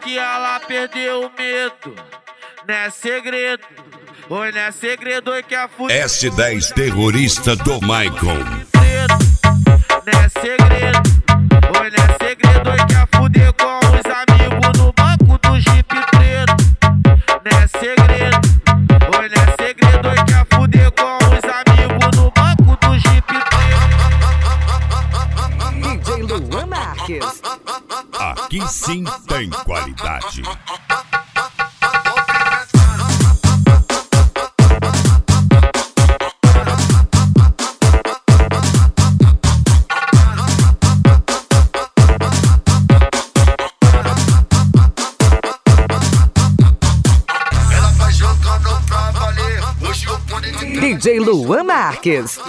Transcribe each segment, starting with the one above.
que ela perdeu o medo. Não é segredo, oi, não é segredo, oi, que a fuder. S10 terrorista do Michael. Não é segredo, oi, não é segredo, oi, que a fuder com os amigos no banco do Jeep preto. Não é segredo, oi, não é segredo, oi, que a fuder com os amigos no banco do Jeep preto. DJ Luan Marques. Aqui sim tem qualidade. DJ Luan Marques.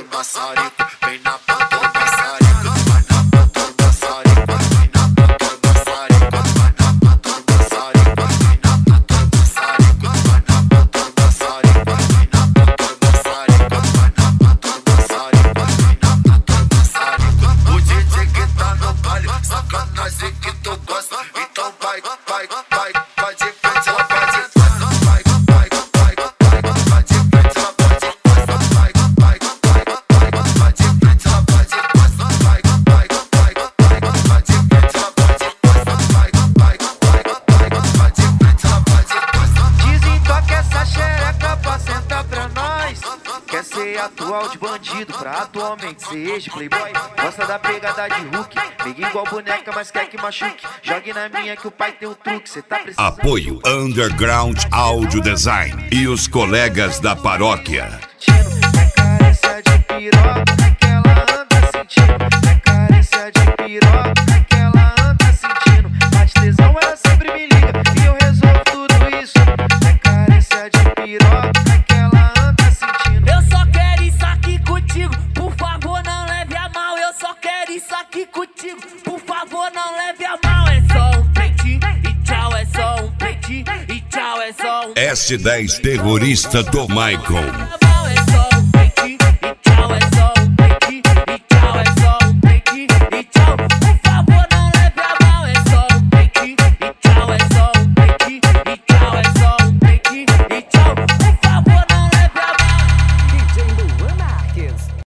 Quer ser atual de bandido pra atualmente ser ex de playboy. Gosta da pegada de Hulk, liga igual boneca, mas quer que machuque. Jogue na minha que o pai tem o truque, cê tá precisando. Apoio Underground Audio Design e os colegas da paróquia. É carência de piroca que ela anda sentindo. É carência de piroca que ela anda sentindo. Mas tesão ela sempre me liga e eu resolvo tudo isso. É carência de piroca que ela anda sentindo. Eu só quero isso aqui contigo, por favor não leve a mal. Eu só quero isso aqui contigo, por favor não leve a mal. É só um peitinho e tchau, é só um peitinho e tchau, é só um S10 terrorista do Michael. é só